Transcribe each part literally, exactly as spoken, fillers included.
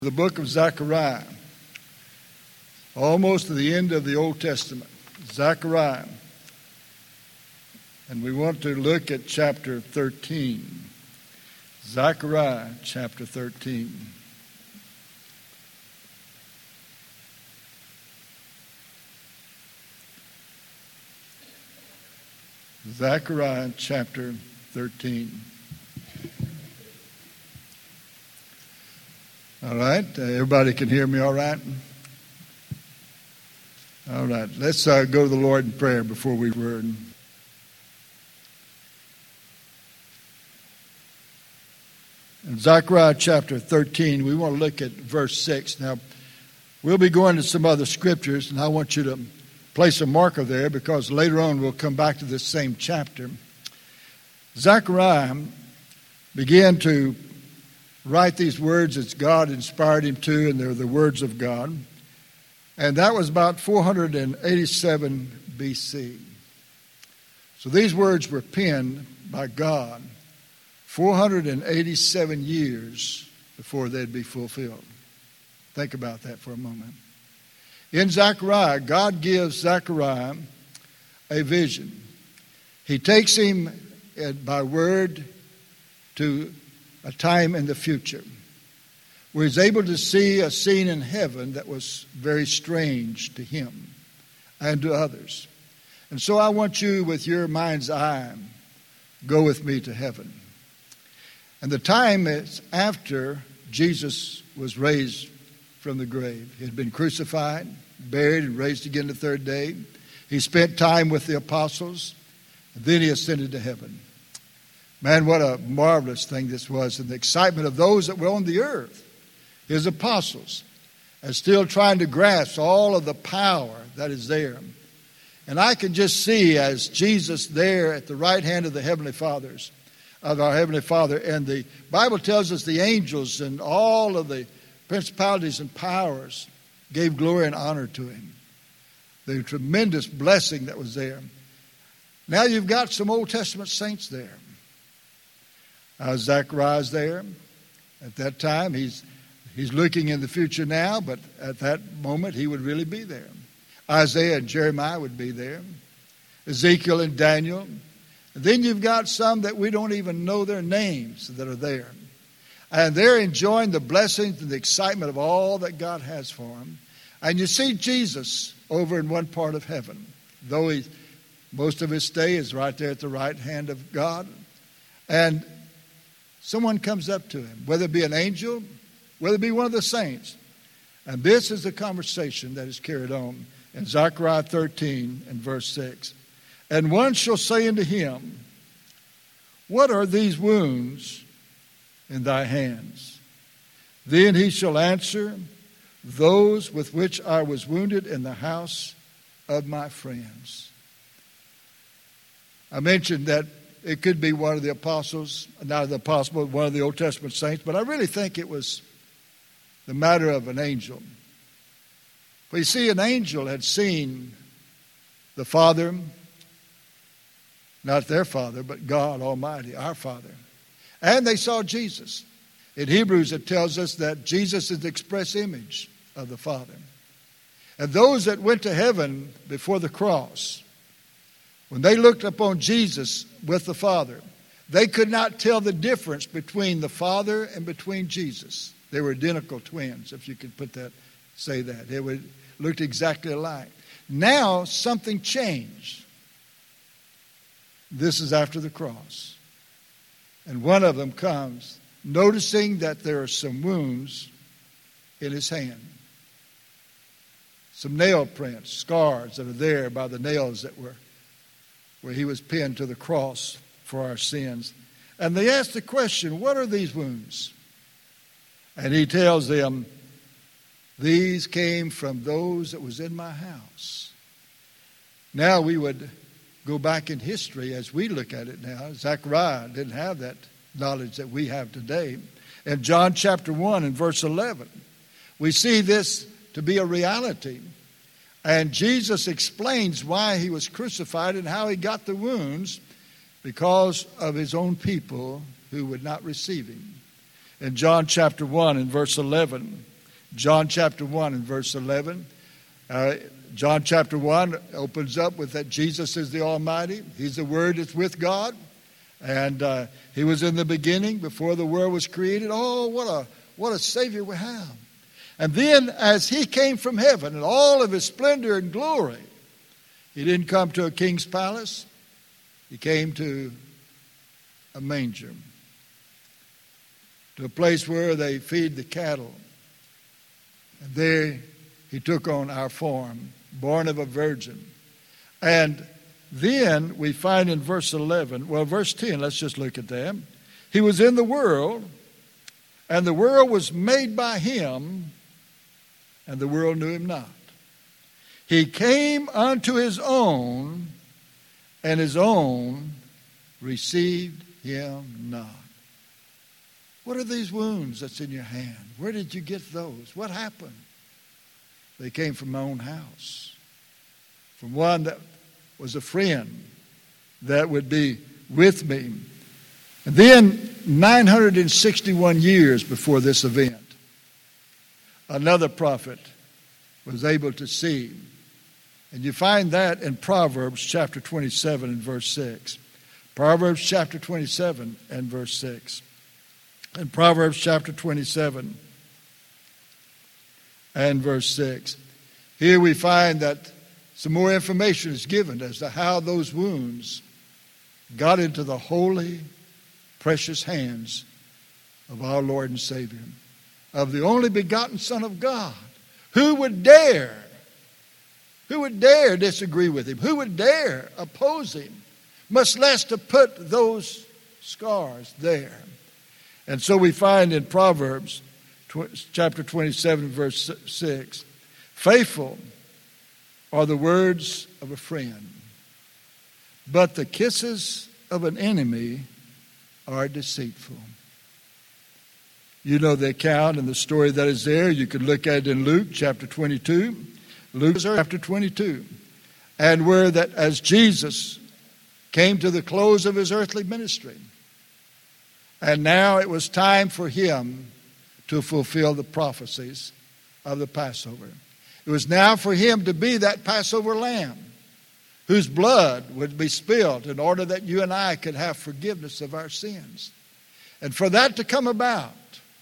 The book of Zechariah, almost to the end of the Old Testament, Zechariah. And we want to look at chapter thirteen. Zechariah chapter thirteen. Zechariah chapter thirteen. All right, uh, everybody can hear me all right? All right, let's uh, go to the Lord in prayer before we word. In Zechariah chapter thirteen, we want to look at verse six. Now, we'll be going to some other scriptures, and I want you to place a marker there because later on we'll come back to this same chapter. Zechariah began to write these words as God inspired him to, and they're the words of God. And that was about four hundred eighty-seven B C. So these words were penned by God four hundred eighty-seven years before they'd be fulfilled. Think about that for a moment. In Zechariah, God gives Zechariah a vision. He takes him by word to a time in the future where he's able to see a scene in heaven that was very strange to him and to others. And so I want you, with your mind's eye, go with me to heaven. And the time is after Jesus was raised from the grave. He had been crucified, buried, and raised again the third day. He spent time with the apostles, and then he ascended to heaven. Man, what a marvelous thing this was, and the excitement of those that were on the earth, his apostles, and still trying to grasp all of the power that is there. And I can just see as Jesus there at the right hand of the Heavenly Fathers, of our Heavenly Father, and the Bible tells us the angels and all of the principalities and powers gave glory and honor to him. The tremendous blessing that was there. Now you've got some Old Testament saints there. Uh, Zechariah's there. At that time, he's he's looking in the future now, but at that moment, he would really be there. Isaiah and Jeremiah would be there. Ezekiel and Daniel. And then you've got some that we don't even know their names that are there. And they're enjoying the blessings and the excitement of all that God has for them. And you see Jesus over in one part of heaven, though he, most of his stay is right there at the right hand of God. And someone comes up to him, whether it be an angel, whether it be one of the saints. And this is the conversation that is carried on in Zechariah thirteen and verse six. And one shall say unto him, what are these wounds in thy hands? Then he shall answer, those with which I was wounded in the house of my friends. I mentioned that it could be one of the apostles, not the apostle, but one of the Old Testament saints, but I really think it was the matter of an angel. But you see, an angel had seen the Father, not their Father, but God Almighty, our Father. And they saw Jesus. In Hebrews, it tells us that Jesus is the express image of the Father. And those that went to heaven before the cross, when they looked upon Jesus with the Father, they could not tell the difference between the Father and between Jesus. They were identical twins, if you could put that, say that. They would, looked exactly alike. Now something changed. This is after the cross. And one of them comes, noticing that there are some wounds in his hand. Some nail prints, scars that are there by the nails that were where he was pinned to the cross for our sins. And they ask the question, what are these wounds? And he tells them, these came from those that was in my house. Now we would go back in history as we look at it now. Zechariah didn't have that knowledge that we have today. In John chapter one and verse eleven, we see this to be a reality. And Jesus explains why he was crucified and how he got the wounds, because of his own people who would not receive him. In John chapter one and verse eleven, John chapter one and verse eleven. Uh, John chapter one opens up with that Jesus is the Almighty. He's the Word that's with God. And uh, He was in the beginning before the world was created. Oh, what a, what a Savior we have. And then as He came from heaven in all of His splendor and glory, He didn't come to a king's palace. He came to a manger, to a place where they feed the cattle. And there He took on our form, born of a virgin. And then we find in verse eleven, well, verse ten, let's just look at that. He was in the world, and the world was made by Him, and the world knew Him not. He came unto His own, and His own received Him not. What are these wounds that's in your hand? Where did you get those? What happened? They came from my own house, from one that was a friend that would be with me. And then nine hundred sixty-one years before this event, another prophet was able to see. And you find that in Proverbs chapter twenty-seven and verse six. Proverbs chapter twenty-seven and verse six. In Proverbs chapter twenty-seven and verse six. Here we find that some more information is given as to how those wounds got into the holy, precious hands of our Lord and Savior, of the only begotten Son of God. Who would dare, who would dare disagree with Him? Who would dare oppose Him? Much less to put those scars there. And so we find in Proverbs chapter twenty-seven, verse six, faithful are the words of a friend, but the kisses of an enemy are deceitful. You know the account and the story that is there. You could look at it in Luke chapter twenty-two. Luke chapter twenty-two. And where that as Jesus came to the close of His earthly ministry, and now it was time for Him to fulfill the prophecies of the Passover. It was now for Him to be that Passover lamb whose blood would be spilled in order that you and I could have forgiveness of our sins. And for that to come about,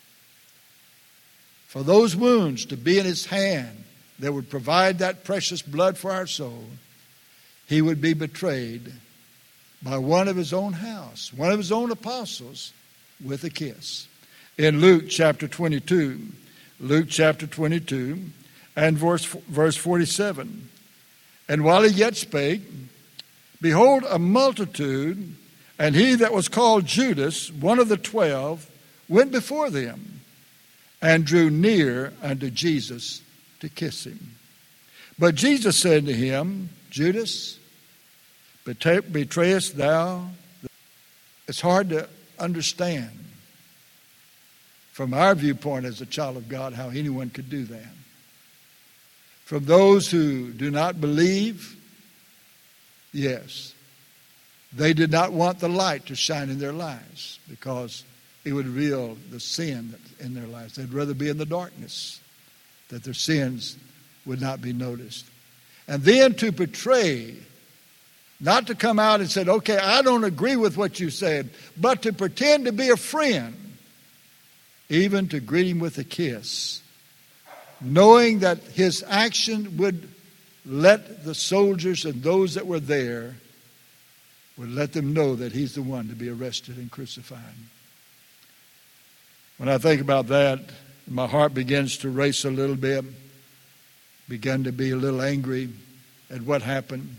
for those wounds to be in His hand that would provide that precious blood for our soul, He would be betrayed by one of His own house, one of His own apostles, with a kiss. In Luke chapter twenty-two, Luke chapter twenty-two, and verse, verse forty-seven. And while He yet spake, behold, a multitude, and he that was called Judas, one of the twelve, went before them, and drew near unto Jesus to kiss Him. But Jesus said to him, Judas, betrayest thou? It's hard to understand from our viewpoint as a child of God how anyone could do that. From those who do not believe, yes, they did not want the light to shine in their lives because it would reveal the sin that's in their lives. They'd rather be in the darkness, that their sins would not be noticed. And then to betray, not to come out and say, okay, I don't agree with what you said, but to pretend to be a friend, even to greet Him with a kiss, knowing that his action would let the soldiers and those that were there, would let them know that he's the one to be arrested and crucified. When I think about that, my heart begins to race a little bit, began to be a little angry at what happened.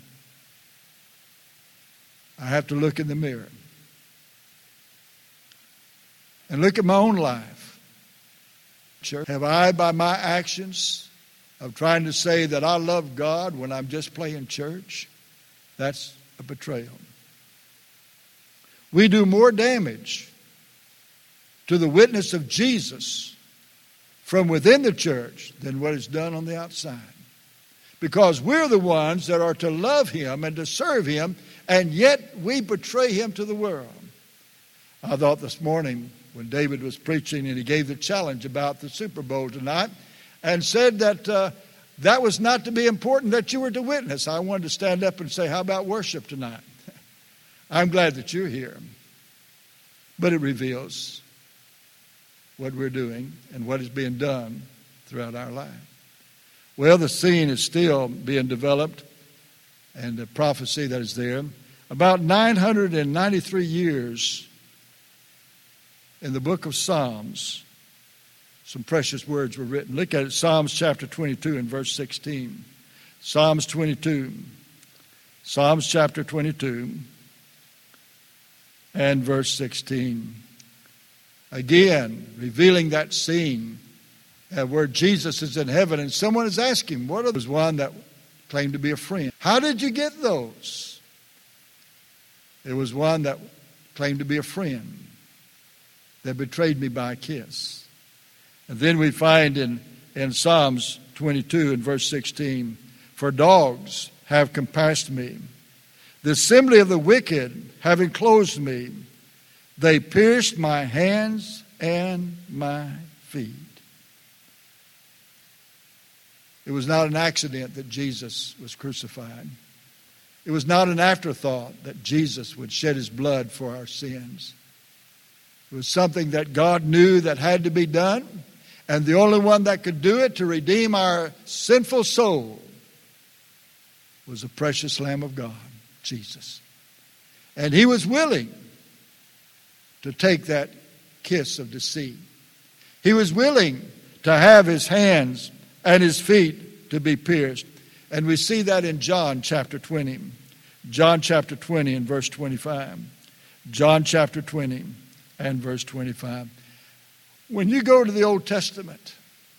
I have to look in the mirror and look at my own life. Have I, by my actions of trying to say that I love God when I'm just playing church? That's a betrayal. We do more damage to the witness of Jesus from within the church than what is done on the outside. Because we're the ones that are to love Him and to serve Him, and yet we betray Him to the world. I thought this morning when David was preaching and he gave the challenge about the Super Bowl tonight, and said that uh, that was not to be important, that you were to witness. I wanted to stand up and say, how about worship tonight? I'm glad that you're here. But it reveals what we're doing and what is being done throughout our life. Well, the scene is still being developed, and the prophecy that is there. About nine hundred ninety-three years in the book of Psalms, some precious words were written. Look at it, Psalms chapter twenty-two and verse sixteen. Psalms twenty-two. Psalms chapter twenty-two and verse sixteen. Again, revealing that scene uh, where Jesus is in heaven and someone is asking, what are those? One that claimed to be a friend. How did you get those? It was one that claimed to be a friend that betrayed me by a kiss. And then we find in, in Psalms twenty-two and verse sixteen, for dogs have compassed me. The assembly of the wicked have enclosed me. They pierced my hands and my feet. It was not an accident that Jesus was crucified. It was not an afterthought that Jesus would shed his blood for our sins. It was something that God knew that had to be done, and the only one that could do it to redeem our sinful soul was the precious Lamb of God, Jesus. And he was willing to take that kiss of deceit. He was willing to have his hands and his feet to be pierced. And we see that in John chapter twenty. John chapter twenty and verse twenty-five. John chapter twenty and verse twenty-five. When you go to the Old Testament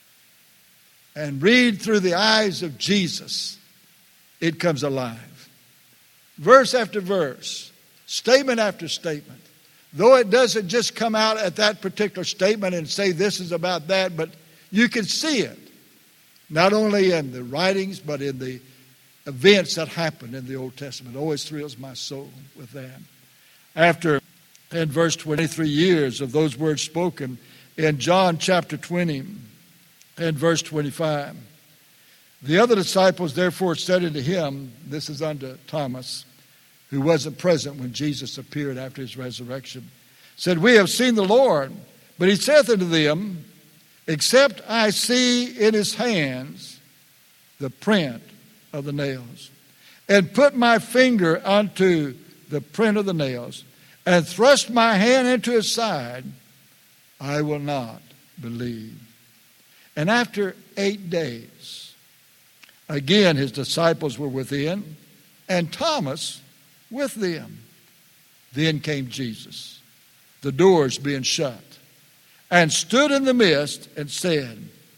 and read through the eyes of Jesus, it comes alive. Verse after verse, statement after statement. Though it doesn't just come out at that particular statement and say this is about that, but you can see it. Not only in the writings, but in the events that happened in the Old Testament. It always thrills my soul with that. After, in verse twenty-three years of those words spoken, in John chapter twenty and verse twenty-five, the other disciples therefore said unto him, this is unto Thomas, who wasn't present when Jesus appeared after his resurrection, said, we have seen the Lord. But he saith unto them, except I see in his hands the print of the nails, and put my finger unto the print of the nails, and thrust my hand into his side, I will not believe. And after eight days, again his disciples were within, and Thomas with them. Then came Jesus, the doors being shut, and stood in the midst and said,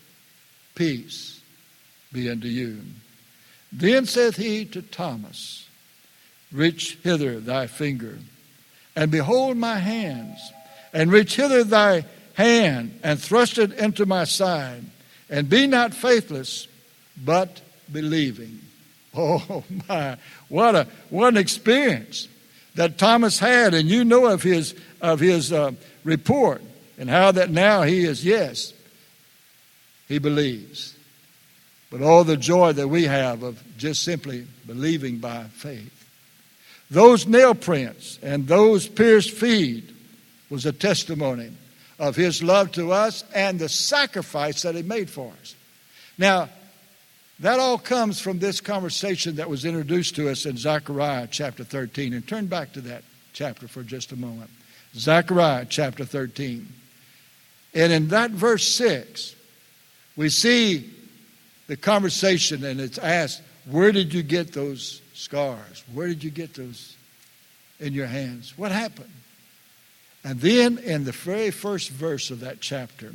peace be unto you. Then saith he to Thomas, reach hither thy finger, and behold my hands, and reach hither thy hand, and thrust it into my side, and be not faithless, but believing. Oh my, what a what an experience that Thomas had, and you know of his of his uh, report, and how that now he is, yes, he believes. But all the joy that we have of just simply believing by faith. Those nail prints and those pierced feet was a testimony of his love to us and the sacrifice that he made for us. Now, that all comes from this conversation that was introduced to us in Zechariah chapter thirteen. And turn back to that chapter for just a moment. Zechariah chapter thirteen. And in that verse six, we see the conversation, and it's asked, where did you get those scars? Where did you get those in your hands? What happened? And then in the very first verse of that chapter,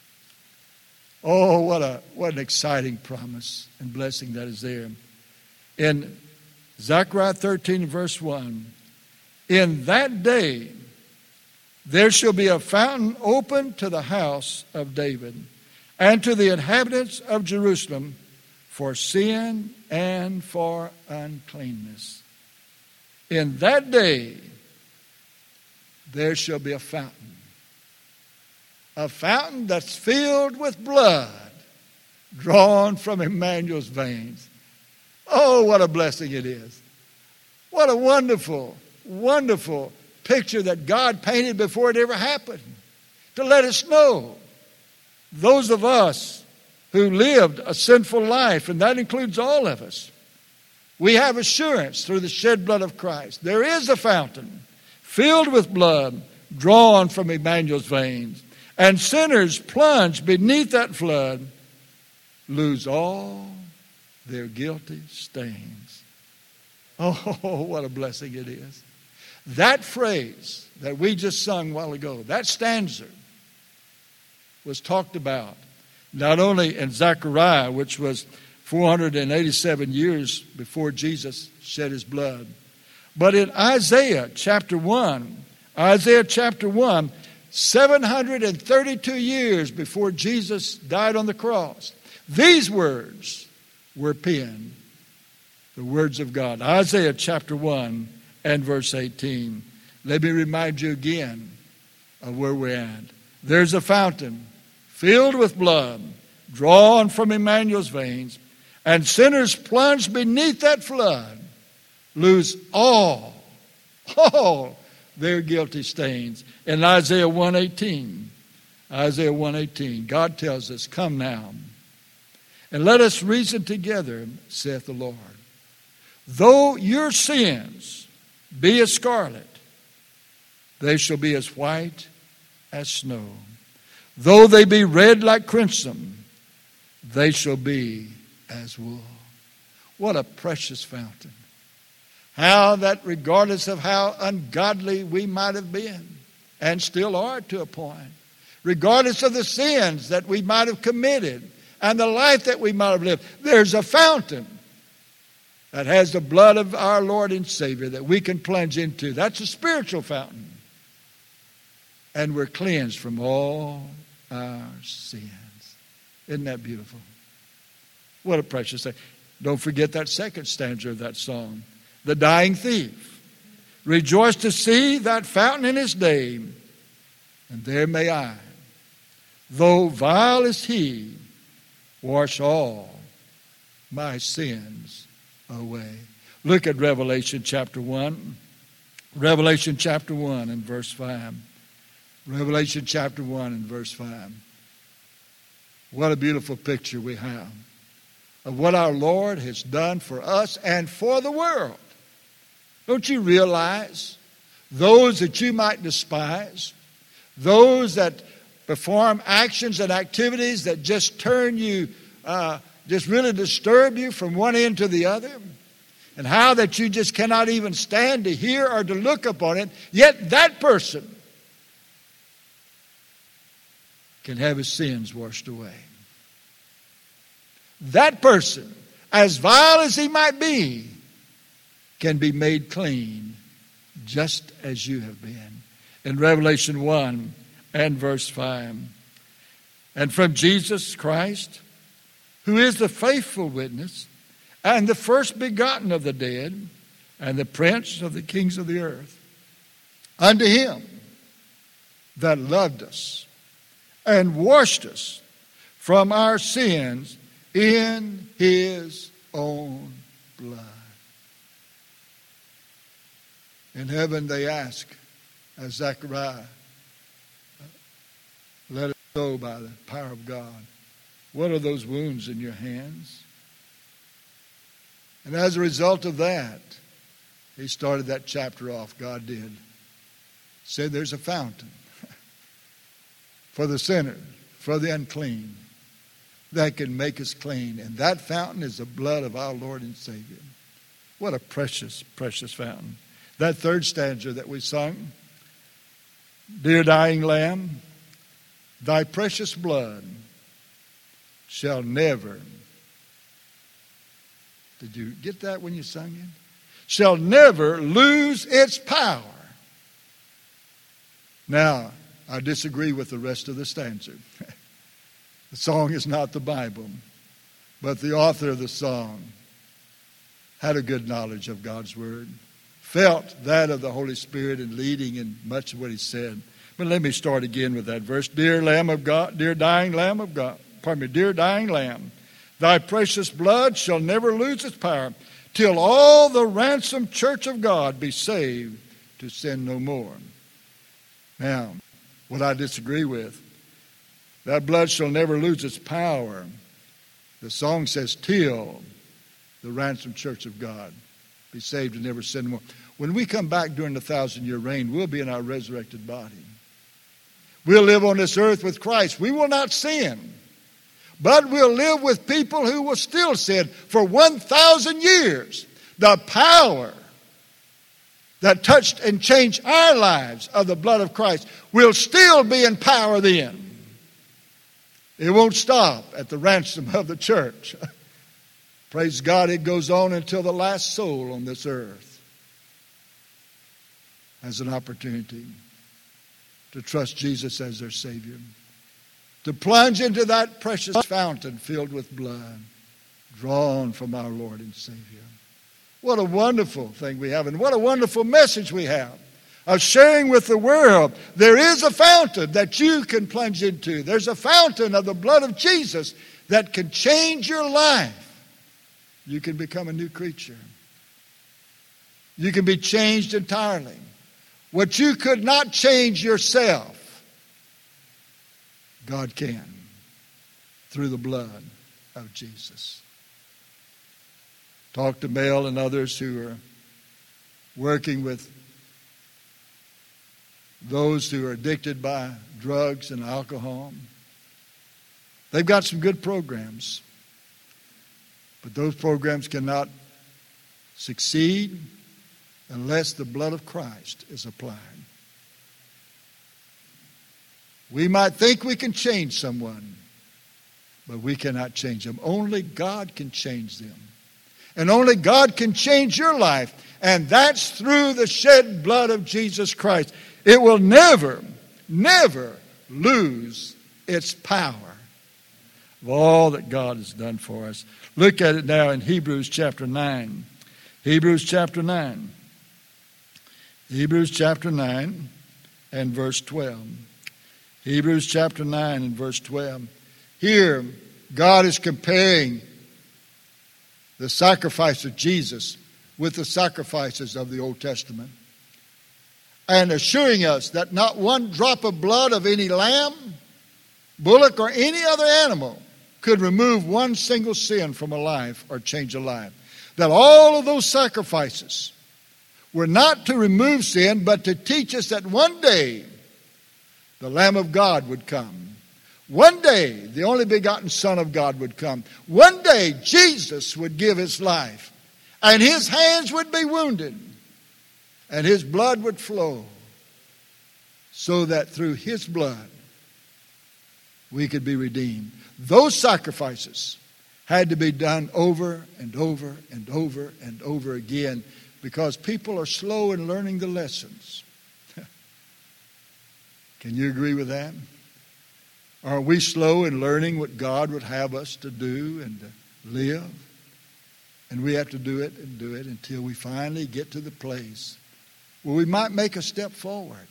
oh, what a what an exciting promise and blessing that is there. In Zechariah thirteen, verse one, in that day there shall be a fountain open to the house of David and to the inhabitants of Jerusalem for sin and for uncleanness. In that day there shall be a fountain. A fountain that's filled with blood. drawn from Emmanuel's veins. Oh, what a blessing it is. What a wonderful, wonderful picture that God painted before it ever happened. To let us know, those of us who lived a sinful life, and that includes all of us, we have assurance through the shed blood of Christ. There is a fountain filled with blood drawn from Emmanuel's veins. And sinners plunged beneath that flood lose all their guilty stains. Oh, what a blessing it is. That phrase that we just sung a while ago, that stanza, was talked about not only in Zechariah, which was four hundred eighty-seven years before Jesus shed his blood, but in Isaiah chapter one. Isaiah chapter one, seven hundred thirty-two years before Jesus died on the cross. These words were penned, the words of God. Isaiah chapter one and verse eighteen. Let me remind you again of where we're at. There's a fountain filled with blood, drawn from Emmanuel's veins, and sinners plunged beneath that flood lose all, all their guilty stains. In Isaiah one eighteen, Isaiah one eighteen, God tells us, come now, and let us reason together, saith the Lord. Though your sins be as scarlet, they shall be as white as snow. Though they be red like crimson, they shall be as wool. What a precious fountain. How that regardless of how ungodly we might have been, and still are to a point, regardless of the sins that we might have committed and the life that we might have lived, there's a fountain that has the blood of our Lord and Savior that we can plunge into. That's a spiritual fountain. And we're cleansed from all our sins. Isn't that beautiful? What a precious thing. Don't forget that second stanza of that song. The dying thief. Rejoice to see that fountain in his day. And there may I, though vile as he, wash all my sins away. Look at Revelation chapter one. Revelation chapter one and verse five. Revelation chapter one and verse five. What a beautiful picture we have of what our Lord has done for us and for the world. Don't you realize those that you might despise, those that perform actions and activities that just turn you, uh, just really disturb you from one end to the other, and how that you just cannot even stand to hear or to look upon it, yet that person can have his sins washed away. That person, as vile as he might be, can be made clean just as you have been. In Revelation one and verse five. And from Jesus Christ, who is the faithful witness and the first begotten of the dead and the prince of the kings of the earth, unto him that loved us and washed us from our sins in his own blood. In heaven they ask, as Zechariah, let it go by the power of God. What are those wounds in your hands? And as a result of that, he started that chapter off, God did. Said there's a fountain for the sinner, for the unclean, that can make us clean. And that fountain is the blood of our Lord and Savior. What a precious, precious fountain. That third stanza that we sung, dear dying Lamb, thy precious blood shall never, did you get that when you sung it? Shall never lose its power. Now, I disagree with the rest of the stanza. The song is not the Bible, but the author of the song had a good knowledge of God's Word, felt that of the Holy Spirit in leading in much of what he said. But let me start again with that verse. Dear Lamb of God, dear dying Lamb of God, pardon me, dear dying Lamb, Thy precious blood shall never lose its power, till all the ransomed church of God be saved to sin no more. Now, what I disagree with, that blood shall never lose its power. The song says, till the ransomed church of God be saved and never sin no more. When we come back during the thousand-year reign, we'll be in our resurrected body. We'll live on this earth with Christ. We will not sin. But we'll live with people who will still sin for one thousand years. The power that touched and changed our lives of the blood of Christ will still be in power then. It won't stop at the ransom of the church. Praise God, it goes on until the last soul on this earth has an opportunity to trust Jesus as their Savior, to plunge into that precious fountain filled with blood, drawn from our Lord and Savior. What a wonderful thing we have, and what a wonderful message we have of sharing with the world. There is a fountain that you can plunge into. There's a fountain of the blood of Jesus that can change your life. You can become a new creature. You can be changed entirely. What you could not change yourself, God can, through the blood of Jesus. Talk to Mel and others who are working with those who are addicted by drugs and alcohol. They've got some good programs, but those programs cannot succeed unless the blood of Christ is applied. We might think we can change someone, but we cannot change them. Only God can change them. And only God can change your life. And that's through the shed blood of Jesus Christ. It will never, never lose its power of all that God has done for us. Look at it now in Hebrews chapter nine. Hebrews chapter nine. Hebrews chapter nine and verse twelve. Hebrews chapter nine and verse twelve. Here, God is comparing the sacrifice of Jesus with the sacrifices of the Old Testament, and assuring us that not one drop of blood of any lamb, bullock, or any other animal could remove one single sin from a life or change a life. That all of those sacrifices were not to remove sin, but to teach us that one day the Lamb of God would come. One day the only begotten Son of God would come. One day Jesus would give his life, and his hands would be wounded, and his blood would flow, so that through his blood we could be redeemed. Those sacrifices had to be done over and over and over and over again, because people are slow in learning the lessons. Can you agree with that? Are we slow in learning what God would have us to do and to live? And we have to do it and do it until we finally get to the place where we might make a step forward.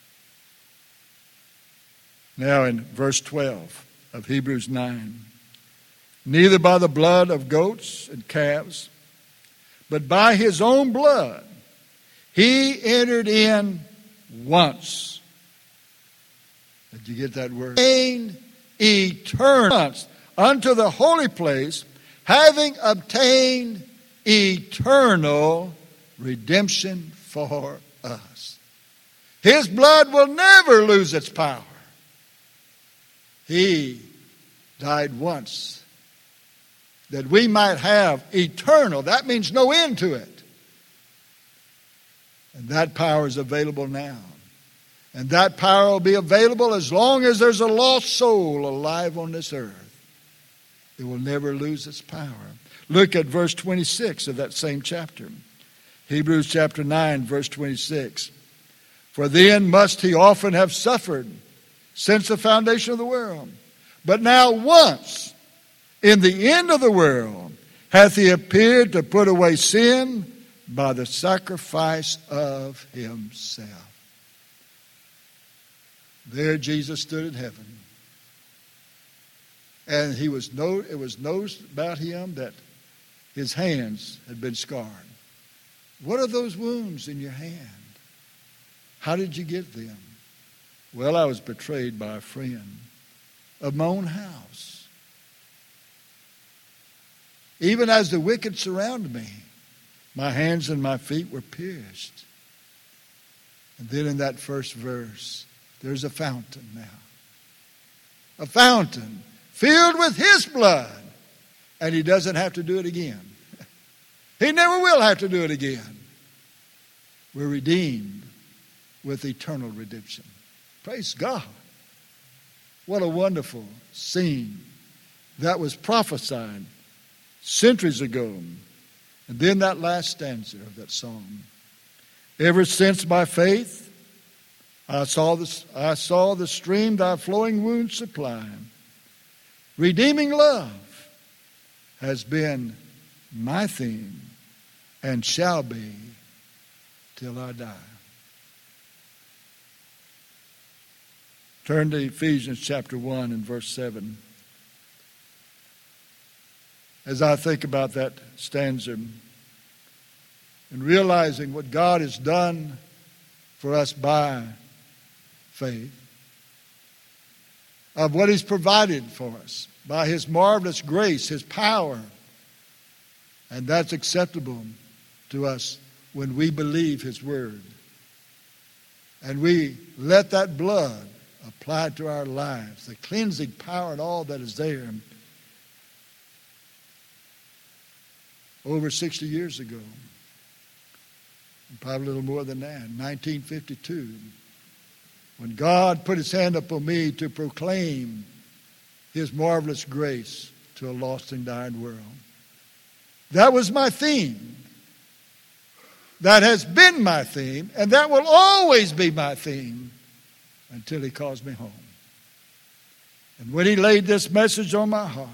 Now in verse twelve of Hebrews nine. Neither by the blood of goats and calves, but by his own blood he entered in once. Did you get that word? Eternal unto the holy place, having obtained eternal redemption for us. His blood will never lose its power. He died once that we might have eternal. That means no end to it. And that power is available now. And that power will be available as long as there's a lost soul alive on this earth. It will never lose its power. Look at verse twenty-six of that same chapter. Hebrews chapter nine, verse twenty-six. For then must he often have suffered since the foundation of the world. But now once, in the end of the world, hath he appeared to put away sin by the sacrifice of himself. There Jesus stood in heaven. And he was no, it was known about him that his hands had been scarred. What are those wounds in your hand? How did you get them? Well, I was betrayed by a friend of my own house. Even as the wicked surrounded me, my hands and my feet were pierced. And then in that first verse, there's a fountain now. A fountain filled with his blood. And he doesn't have to do it again. He never will have to do it again. We're redeemed with eternal redemption. Praise God. What a wonderful scene that was prophesied centuries ago. And then that last stanza of that song. Ever since by faith I saw the, I saw the stream thy flowing wounds supply. Redeeming love has been my theme and shall be till I die. Turn to Ephesians chapter one and verse seven. As I think about that stanza and realizing what God has done for us by faith, of what he's provided for us by his marvelous grace, his power, and that's acceptable to us when we believe his word. And we let that blood apply to our lives, the cleansing power and all that is there. Over sixty years ago, probably a little more than that, nineteen fifty-two, when God put his hand upon me to proclaim his marvelous grace to a lost and dying world. That was my theme. That has been my theme, and that will always be my theme until he calls me home. And when he laid this message on my heart,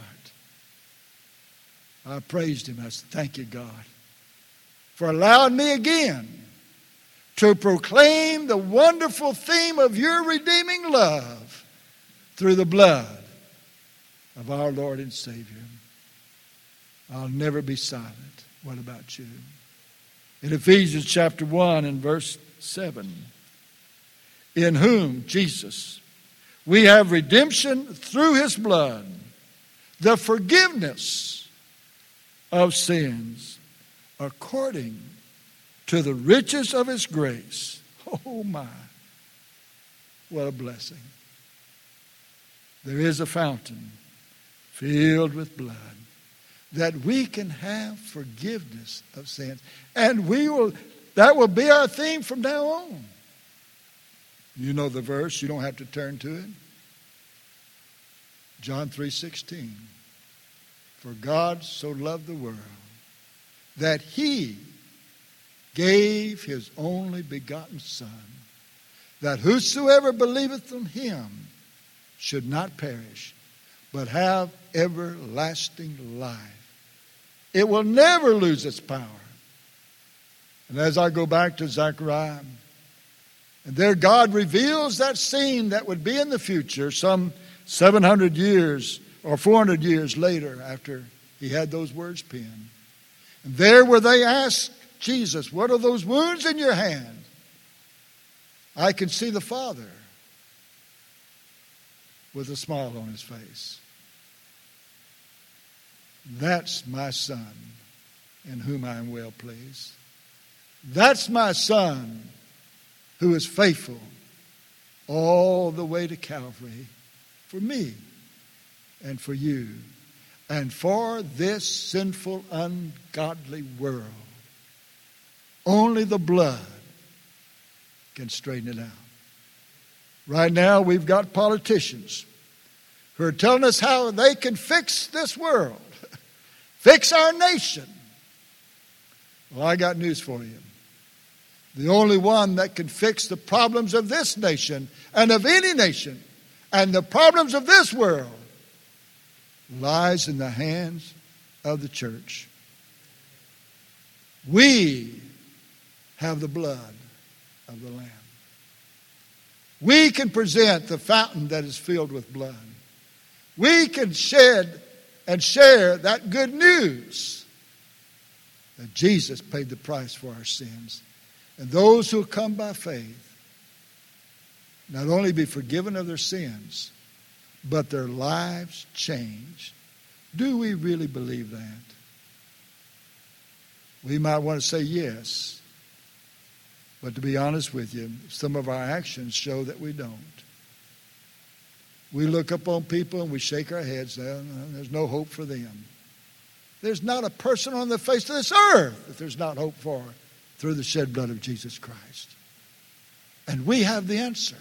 I praised him. I said, thank you, God, for allowing me again to proclaim the wonderful theme of your redeeming love through the blood of our Lord and Savior. I'll never be silent. What about you? In Ephesians chapter one and verse seven, in whom, Jesus, we have redemption through his blood, the forgiveness of sins, according to the riches of his grace. Oh my, what a blessing. There is a fountain filled with blood that we can have forgiveness of sins. And we will, that will be our theme from now on. You know the verse, you don't have to turn to it. John three sixteen. For God so loved the world that he gave his only begotten Son, that whosoever believeth on him should not perish, but have everlasting life. It will never lose its power. And as I go back to Zechariah, and there God reveals that scene that would be in the future, some seven hundred years or four hundred years later after he had those words penned. And there where they asked Jesus, what are those wounds in your hand? I can see the Father with a smile on his face. That's my Son in whom I am well pleased. That's my Son who is faithful all the way to Calvary for me and for you and for this sinful, ungodly world. Only the blood can straighten it out. Right now we've got politicians who are telling us how they can fix this world, fix our nation. Well, I got news for you. The only one that can fix the problems of this nation and of any nation and the problems of this world lies in the hands of the church. We have the blood of the Lamb. We can present the fountain that is filled with blood. we can shed and share that good news that Jesus paid the price for our sins. And those who come by faith not only be forgiven of their sins, but their lives changed. Do we really believe that? We might want to say yes, but to be honest with you, some of our actions show that we don't. We look up on people and we shake our heads. There's no hope for them. There's not a person on the face of this earth that there's not hope for through the shed blood of Jesus Christ. And we have the answer.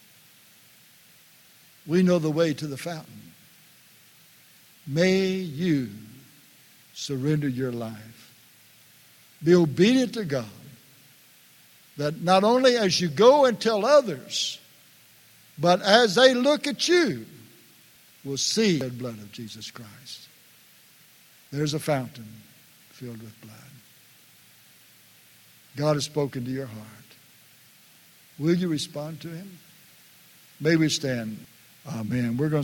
We know the way to the fountain. May you surrender your life. Be obedient to God. That not only as you go and tell others, but as they look at you, will see the blood of Jesus Christ. There's a fountain filled with blood. God has spoken to your heart. Will you respond to him? May we stand. Amen. We're going to